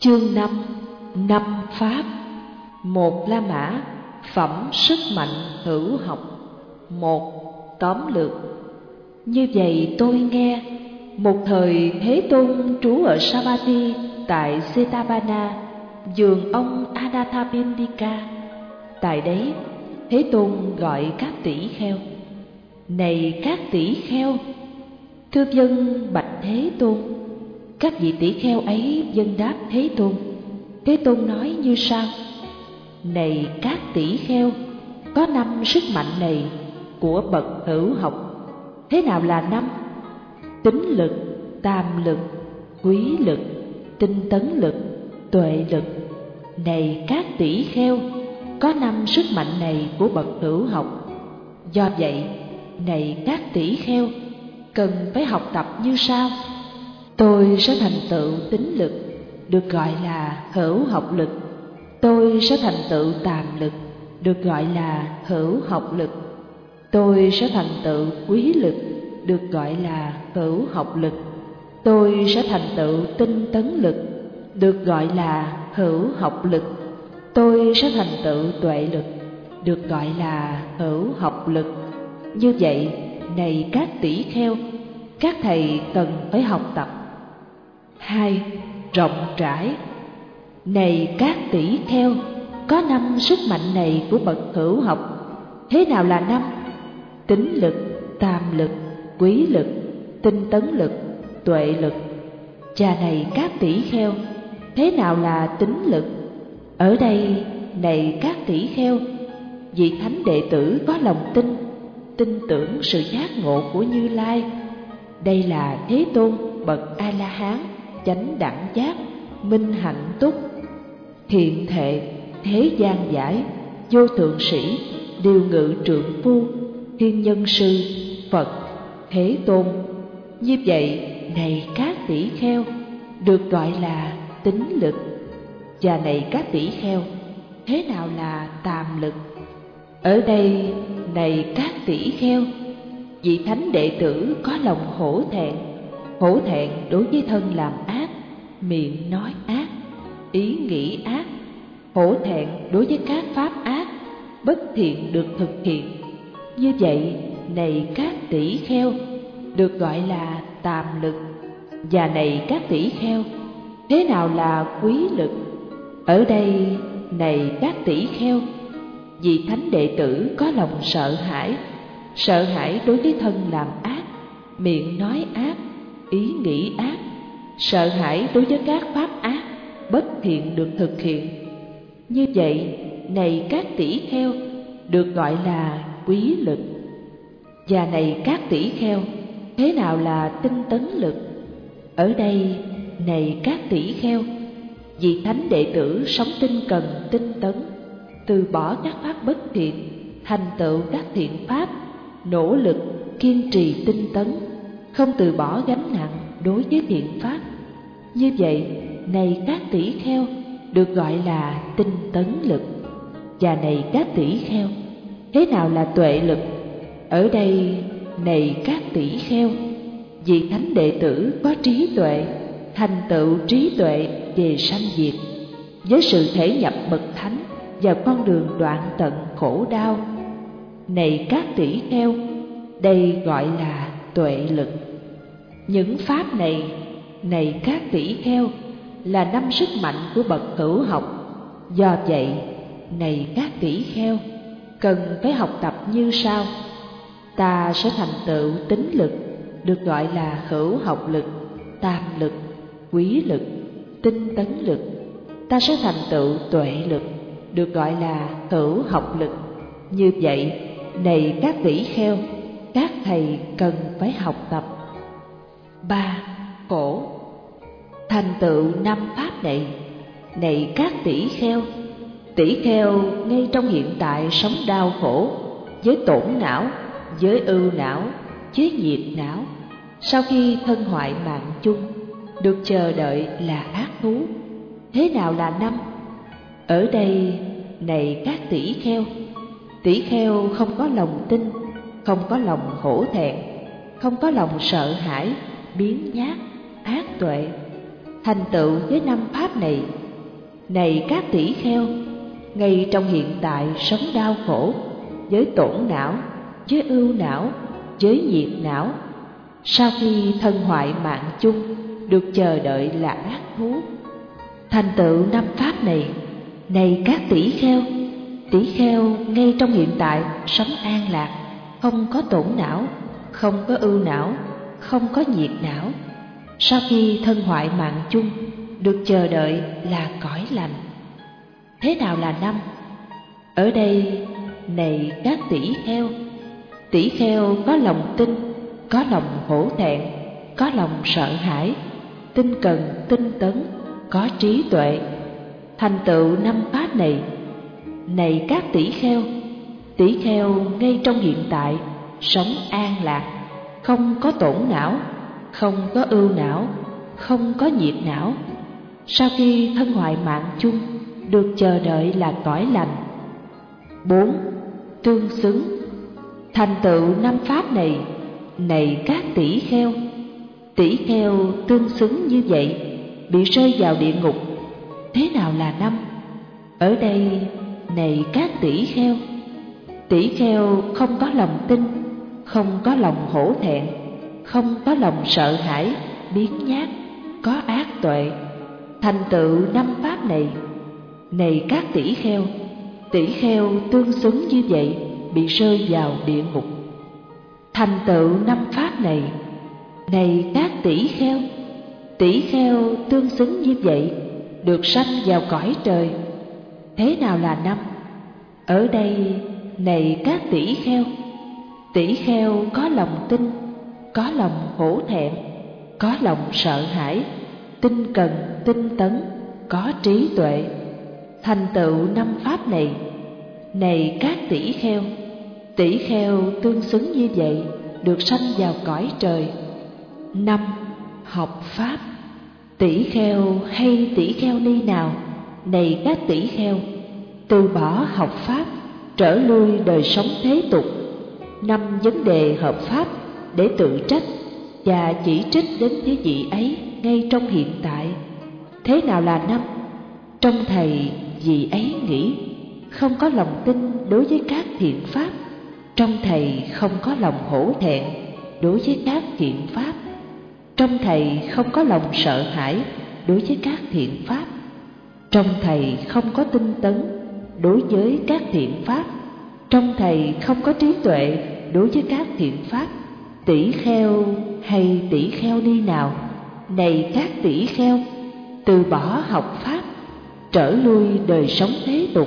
Chương 5. Năm pháp. Một La Mã, phẩm sức mạnh hữu học. Một. Tóm lược. Như vậy tôi nghe, một thời Thế Tôn trú ở Savatthi tại Jetavana, vườn ông Anathapindika. Tại đấy, Thế Tôn gọi các tỷ kheo: này các tỷ kheo! Thưa vâng, bạch Thế Tôn. Các vị tỷ kheo ấy vâng đáp Thế Tôn. Thế Tôn nói như sau: này các tỷ kheo, có 5 sức mạnh này của bậc hữu học. Thế nào là 5? Tín lực, tam lực, quý lực, tinh tấn lực, tuệ lực. Này các tỷ kheo, có 5 sức mạnh này của bậc hữu học. Do vậy, này các tỷ kheo, cần phải học tập như sau. Tôi sẽ thành tựu tín lực, được gọi là hữu học lực. Tôi sẽ thành tựu tàm lực, được gọi là hữu học lực. Tôi sẽ thành tựu quý lực, được gọi là hữu học lực. Tôi sẽ thành tựu tinh tấn lực, được gọi là hữu học lực. Tôi sẽ thành tựu tuệ lực, được gọi là hữu học lực. Như vậy, này các tỷ kheo, các thầy cần phải học tập. 2. Rộng rãi. Này các tỷ kheo, có 5 sức mạnh này của bậc hữu học. Thế nào là 5? Tín lực, tam lực, quý lực, tinh tấn lực, tuệ lực. Chà này các tỷ kheo, thế nào là tín lực? Ở đây, này các tỷ kheo, vị thánh đệ tử có lòng tin tưởng sự giác ngộ của Như Lai. Đây là Thế Tôn bậc A-la-hán, chánh đẳng giác, minh hạnh túc, thiện thệ, thế gian giải, vô thượng sĩ, điều ngự trượng phu, thiên nhân sư, Phật, Thế Tôn. Như vậy, này các tỷ kheo, được gọi là tín lực. Và này các tỷ kheo, thế nào là tàm lực? Ở đây, này các tỷ kheo, vị thánh đệ tử có lòng hổ thẹn đối với thân làm ác, miệng nói ác, ý nghĩ ác, hổ thẹn đối với các pháp ác, bất thiện được thực hiện. Như vậy, này các tỷ kheo, được gọi là tàm lực. Và này các tỷ kheo, thế nào là quý lực? Ở đây, này các tỷ kheo, vị thánh đệ tử có lòng sợ hãi đối với thân làm ác, miệng nói ác, ý nghĩ ác, sợ hãi đối với các pháp ác, bất thiện được thực hiện. Như vậy, này các tỷ kheo, được gọi là quý lực. Và này các tỷ kheo, thế nào là tinh tấn lực? Ở đây, này các tỷ kheo, vị thánh đệ tử sống tinh cần tinh tấn, từ bỏ các pháp bất thiện, thành tựu các thiện pháp, nỗ lực kiên trì tinh tấn, không từ bỏ gánh nặng đối với thiện pháp. Như vậy, này các tỷ kheo, được gọi là tinh tấn lực. Và này các tỷ kheo, thế nào là tuệ lực? Ở đây, này các tỷ kheo, vị thánh đệ tử có trí tuệ, thành tựu trí tuệ về sanh diệt, với sự thể nhập bậc thánh và con đường đoạn tận khổ đau. Này các tỷ kheo, đây gọi là tuệ lực. Những pháp này, này các tỷ kheo, là 5 sức mạnh của bậc hữu học. Do vậy, này các tỷ kheo, cần phải học tập như sau. Ta sẽ thành tựu tín lực, được gọi là hữu học lực, tam lực, quý lực, tinh tấn lực. Ta sẽ thành tựu tuệ lực, được gọi là hữu học lực. Như vậy, này các tỷ kheo, các thầy cần phải học tập. 3. Khổ. Thành tựu 5 pháp này, này các tỷ kheo ngay trong hiện tại sống đau khổ, với tổn não, với ưu não, với nhiệt não. Sau khi thân hoại mạng chung, được chờ đợi là ác thú. Thế nào là 5? Ở đây, này các tỷ kheo không có lòng tin, không có lòng hổ thẹn, không có lòng sợ hãi, biếng nhác, ác tuệ, thành tựu với 5 pháp này. Này các tỷ kheo, ngay trong hiện tại sống đau khổ, với tổn não, với ưu não, với nhiệt não, sau khi thân hoại mạng chung, được chờ đợi là ác thú. Thành tựu 5 pháp này. Này các tỷ kheo ngay trong hiện tại sống an lạc, không có tổn não, không có ưu não, không có nhiệt não, sau khi thân hoại mạng chung, được chờ đợi là cõi lành. Thế nào là 5? Ở đây, này các tỷ kheo có lòng tin, có lòng hổ thẹn, có lòng sợ hãi, tinh cần, tinh tấn, có trí tuệ, thành tựu 5 pháp này. Này các tỷ kheo ngay trong hiện tại sống an lạc, không có tổn não, không có ưu não, không có nhiệt não, sau khi thân hoại mạng chung, được chờ đợi là cõi lành. 4. Tương xứng. Thành tựu 5 pháp này. Này các tỷ kheo tương xứng như vậy, bị rơi vào địa ngục. Thế nào là 5? Ở đây, này các tỷ kheo không có lòng tin, không có lòng hổ thẹn, không có lòng sợ hãi, biếng nhác, có ác tuệ, thành tựu 5 pháp này. Này các tỷ kheo tương xứng như vậy, bị rơi vào địa ngục. Thành tựu 5 pháp này. Này các tỷ kheo tương xứng như vậy, được sanh vào cõi trời. Thế nào là 5? Ở đây, này các tỷ kheo có lòng tin, có lòng hổ thẹn, có lòng sợ hãi, tinh cần, tinh tấn, có trí tuệ, thành tựu 5 pháp này. Này các tỷ kheo tương xứng như vậy, được sanh vào cõi trời. 5. Học pháp. Tỷ kheo hay tỷ kheo ni nào, này các tỷ kheo, từ bỏ học pháp, trở lui đời sống thế tục. 5 vấn đề hợp pháp để tự trách và chỉ trích đến với vị ấy ngay trong hiện tại. Thế nào là 5? Trong thầy vị ấy nghĩ không có lòng tin đối với các thiện pháp, trong thầy không có lòng hổ thẹn đối với các thiện pháp, trong thầy không có lòng sợ hãi đối với các thiện pháp, trong thầy không có tinh tấn đối với các thiện pháp, trong thầy không có trí tuệ đối với các thiện pháp. Tỷ kheo hay tỷ kheo ni nào, này các tỷ kheo, từ bỏ học pháp, trở lui đời sống thế tục.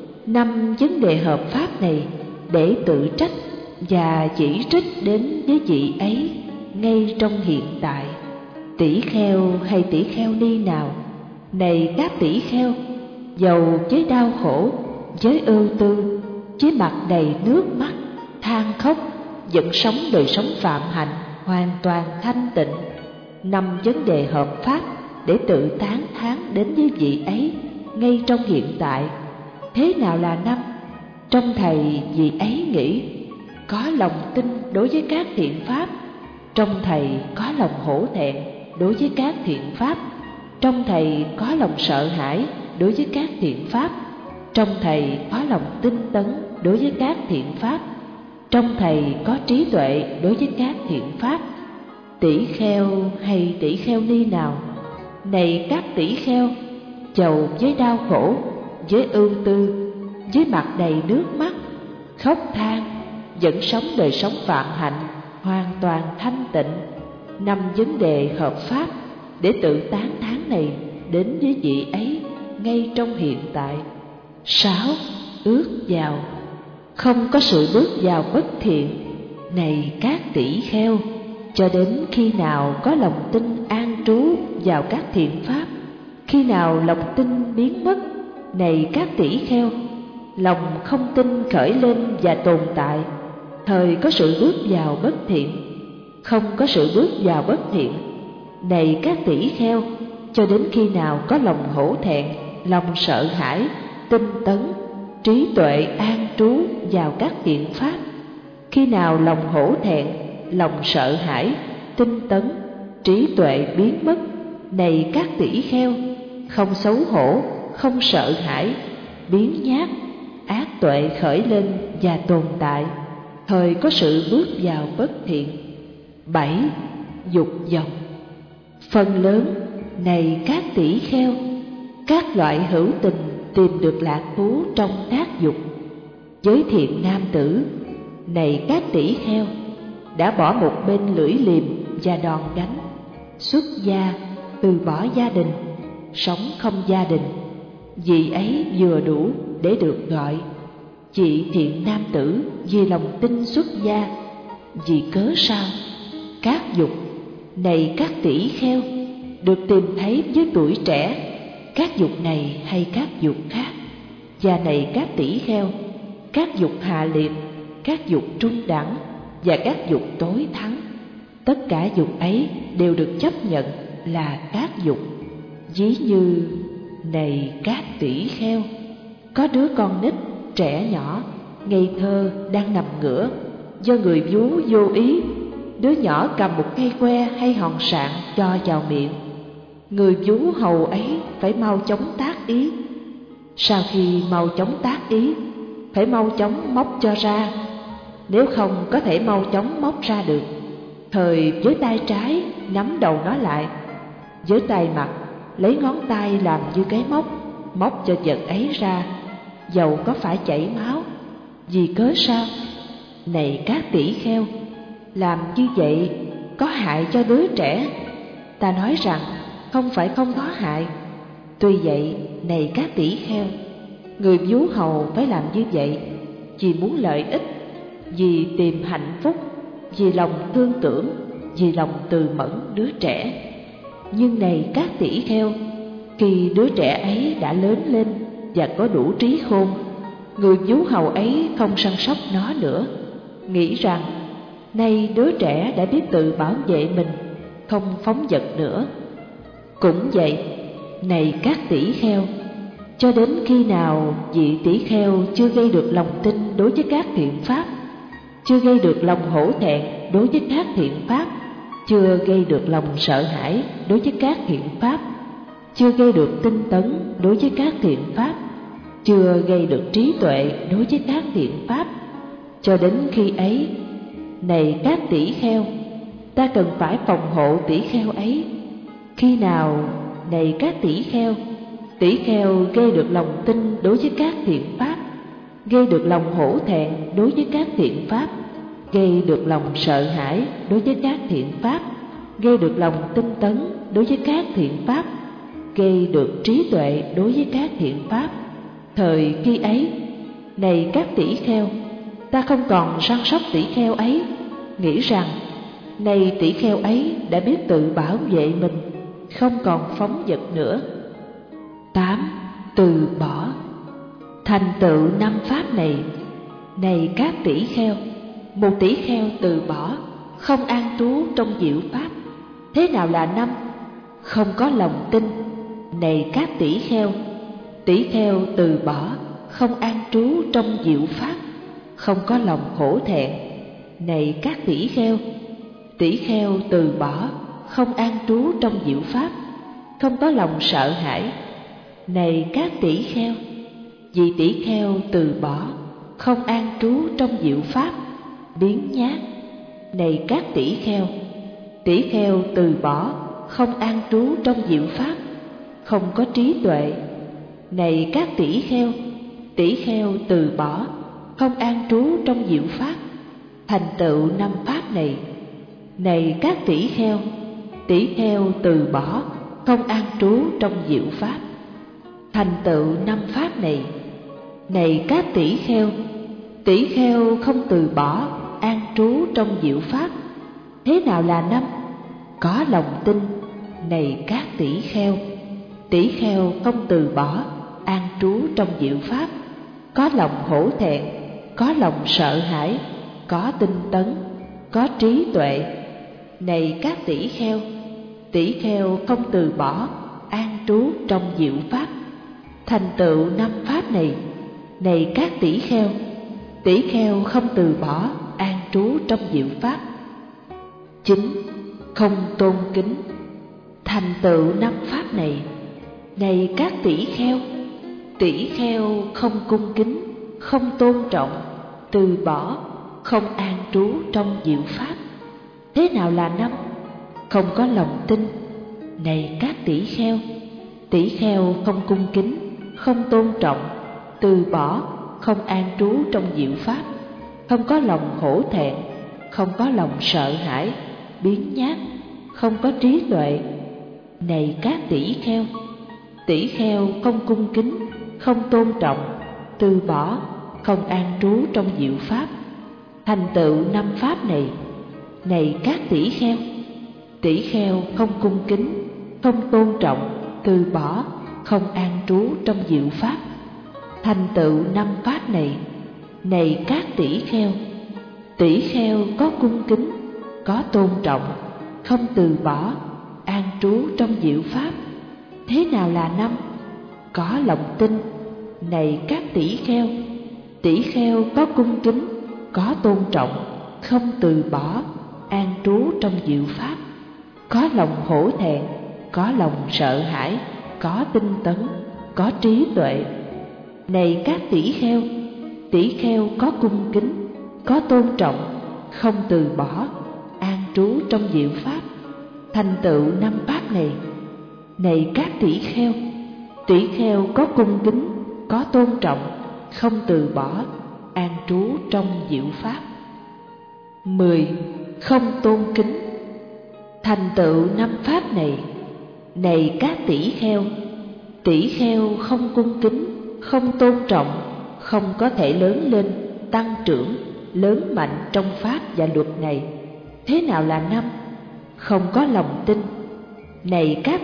5 vấn đề hợp pháp này để tự trách và chỉ trích đến với vị ấy ngay trong hiện tại. Tỷ kheo hay tỷ kheo ni nào, này các tỷ kheo, dầu với đau khổ, với ưu tư, với mặt đầy nước mắt, than khóc, vẫn sống đời sống phạm hạnh hoàn toàn thanh tịnh. 5 vấn đề hợp pháp để tự tán thán đến với vị ấy ngay trong hiện tại. Thế nào là 5? Trong thầy vị ấy nghĩ có lòng tin đối với các thiện pháp, trong thầy có lòng hổ thẹn đối với các thiện pháp, trong thầy có lòng sợ hãi đối với các thiện pháp, trong thầy có lòng tinh tấn đối với các thiện pháp, trong thầy có trí tuệ đối với các thiện pháp. Tỷ kheo hay tỷ kheo ni nào, này các tỷ kheo, dầu với đau khổ, với ưu tư, với mặt đầy nước mắt, khóc than, vẫn sống đời sống phạm hạnh hoàn toàn thanh tịnh. 5 vấn đề hợp pháp để tự tán thán này đến với vị ấy ngay trong hiện tại. 6. Ước vào. Không có sự bước vào bất thiện. Này các tỷ kheo, cho đến khi nào có lòng tin an trú vào các thiện pháp, khi nào lòng tin biến mất, này các tỷ kheo, lòng không tin khởi lên và tồn tại, thời có sự bước vào bất thiện. Không có sự bước vào bất thiện. Này các tỷ kheo, cho đến khi nào có lòng hổ thẹn, lòng sợ hãi, tinh tấn, trí tuệ an trú vào các thiện pháp, khi nào lòng hổ thẹn, lòng sợ hãi, tinh tấn, trí tuệ biến mất, này các tỷ kheo, không xấu hổ, không sợ hãi, biếng nhác, ác tuệ khởi lên và tồn tại, thời có sự bước vào bất thiện. 7. Dục vọng. Phần lớn, này các tỷ kheo, các loại hữu tình tìm được lạc thú trong tác dục. Giới thiện nam tử, này các tỷ kheo, đã bỏ một bên lưỡi liềm và đòn gánh, xuất gia, từ bỏ gia đình, sống không gia đình, vì ấy vừa đủ để được gọi. Chị thiện nam tử vì lòng tin xuất gia, vì cớ sao? Các dục, này các tỷ kheo, được tìm thấy với tuổi trẻ, các dục này hay các dục khác. Và này các tỷ kheo, các dục hạ liệt, các dục trung đẳng và các dục tối thắng, tất cả dục ấy đều được chấp nhận là các dục. Ví như, này các tỷ kheo, có đứa con nít trẻ nhỏ ngây thơ đang nằm ngửa, do người vú vô ý, đứa nhỏ cầm một cây que hay hòn sạn cho vào miệng. Người vú hầu ấy phải mau chóng tác ý. Sau khi mau chóng tác ý, phải mau chóng móc cho ra. Nếu không có thể mau chóng móc ra được, thời với tay trái nắm đầu nó lại, với tay mặt lấy ngón tay làm như cái móc cho vật ấy ra, dầu có phải chảy máu. Vì cớ sao? Này các tỷ kheo, làm như vậy có hại cho đứa trẻ? Ta nói rằng không phải không có hại. Tuy vậy, này các tỷ kheo, người vú hầu phải làm như vậy vì muốn lợi ích, vì tìm hạnh phúc, vì lòng thương tưởng, vì lòng từ mẫn đứa trẻ. Nhưng này các tỷ kheo, khi đứa trẻ ấy đã lớn lên và có đủ trí khôn, người vú hầu ấy không săn sóc nó nữa, nghĩ rằng nay đứa trẻ đã biết tự bảo vệ mình, không phóng dật nữa. Cũng vậy, này các tỷ kheo, cho đến khi nào vị tỷ kheo chưa gây được lòng tin đối với các thiện pháp, chưa gây được lòng hổ thẹn đối với các thiện pháp, chưa gây được lòng sợ hãi đối với các thiện pháp, chưa gây được tinh tấn đối với các thiện pháp, chưa gây được trí tuệ đối với các thiện pháp, cho đến khi ấy, này các tỷ kheo, ta cần phải phòng hộ tỷ kheo ấy. Khi nào, này các tỷ kheo gây được lòng tin đối với các thiện pháp, gây được lòng hổ thẹn đối với các thiện pháp, gây được lòng sợ hãi đối với các thiện pháp, gây được lòng tinh tấn đối với các thiện pháp, gây được trí tuệ đối với các thiện pháp, thời khi ấy, này các tỷ kheo, ta không còn săn sóc tỷ kheo ấy, nghĩ rằng nay tỷ kheo ấy đã biết tự bảo vệ mình, không còn phóng dật nữa. 8. Từ bỏ. Thành tựu 5 pháp này, này các tỷ kheo, một tỷ kheo từ bỏ, không an trú trong diệu pháp. Thế nào là 5? Không có lòng tin. Này các tỷ kheo từ bỏ, không an trú trong diệu pháp, không có lòng hổ thẹn. Này các tỷ kheo từ bỏ, không an trú trong diệu pháp, không có lòng sợ hãi. Này các tỷ kheo, vị tỷ kheo từ bỏ, không an trú trong diệu pháp, biếng nhác. Này các tỷ kheo từ bỏ, không an trú trong diệu pháp, không có trí tuệ. Này các tỷ kheo từ bỏ, không an trú trong diệu pháp, thành tựu 5 pháp này. Này các tỷ kheo từ bỏ, không an trú trong diệu pháp, thành tựu 5 pháp này. Này các tỷ kheo không từ bỏ, an trú trong diệu pháp. Thế nào là 5? Có lòng tin. Này các tỷ kheo không từ bỏ, an trú trong diệu pháp, có lòng hổ thẹn, có lòng sợ hãi, có tinh tấn, có trí tuệ. Này các tỷ kheo không từ bỏ, an trú trong diệu pháp, thành tựu 5 pháp này. Này các tỷ kheo không từ bỏ, an trú trong diệu pháp. 9. Không tôn kính. thành tựu năm pháp này. Này các tỷ kheo không cung kính, không tôn trọng, từ bỏ, không an trú trong diệu pháp. Thế nào là năm? Không có lòng tin. Này các tỷ kheo không cung kính, không tôn trọng, từ bỏ, không an trú trong diệu pháp, không có lòng hổ thẹn, không có lòng sợ hãi, biếng nhác, không có trí tuệ. Này các tỷ kheo không cung kính, không tôn trọng, từ bỏ, không an trú trong diệu pháp, thành tựu năm pháp này. Này các tỷ kheo không cung kính, không tôn trọng, từ bỏ, không an trú trong diệu pháp, thành tựu năm pháp này. Này các tỷ kheo có cung kính, có tôn trọng, không từ bỏ, an trú trong diệu pháp. Thế nào là năm? Có lòng tin. Này các tỷ kheo có cung kính, có tôn trọng, không từ bỏ, an trú trong diệu pháp, có lòng hổ thẹn, có lòng sợ hãi, có tinh tấn, có trí tuệ. Này các tỷ kheo có cung kính, có tôn trọng, không từ bỏ, an trú trong diệu pháp, thành tựu năm pháp này. Này các tỷ kheo có cung kính, có tôn trọng, không từ bỏ, an trú trong diệu pháp. 10. Không tôn kính, thành tựu năm pháp này. Này các tỷ kheo không cung kính, không tôn trọng, không có thể lớn lên, tăng trưởng, lớn mạnh trong pháp và luật này. Thế nào là năm? Không có lòng tin. Này các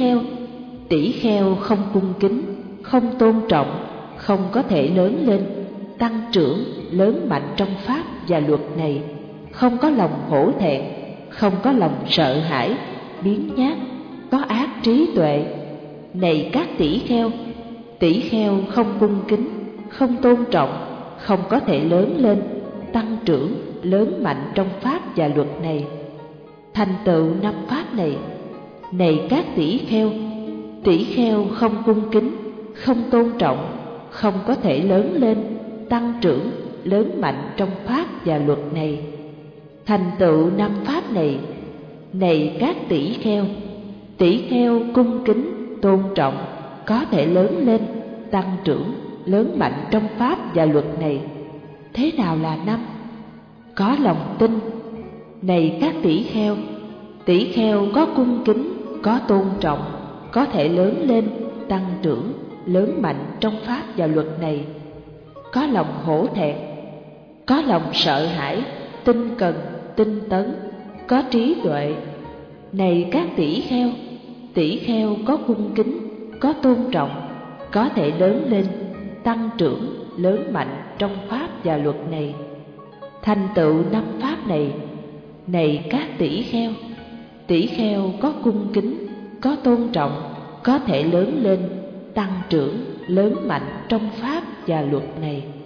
tỷ kheo không cung kính, không tôn trọng, không có thể lớn lên, tăng trưởng, lớn mạnh trong pháp và luật này, không có lòng hổ thẹn, không có lòng sợ hãi, biếng nhác, có ác trí tuệ. Này các tỷ kheo không cung kính, không tôn trọng, không có thể lớn lên, tăng trưởng, lớn mạnh trong pháp và luật này, thành tựu năm pháp này. Này các tỷ kheo không cung kính, không tôn trọng, không có thể lớn lên, tăng trưởng, lớn mạnh trong pháp và luật này, thành tựu năm pháp này. Này các tỷ kheo cung kính, tôn trọng, có thể lớn lên, tăng trưởng, lớn mạnh trong pháp và luật này. Thế nào là năm? Có lòng tin. Này các tỷ kheo có cung kính, có tôn trọng, có thể lớn lên, tăng trưởng, lớn mạnh trong pháp và luật này, có lòng hổ thẹn, có lòng sợ hãi, tinh cần, tinh tấn, có trí tuệ. Này các tỷ kheo có cung kính, có tôn trọng, có thể lớn lên, tăng trưởng, lớn mạnh trong pháp và luật này, thành tựu năm pháp này. Này các tỷ kheo có cung kính, có tôn trọng, có thể lớn lên, tăng trưởng, lớn mạnh trong pháp và luật này.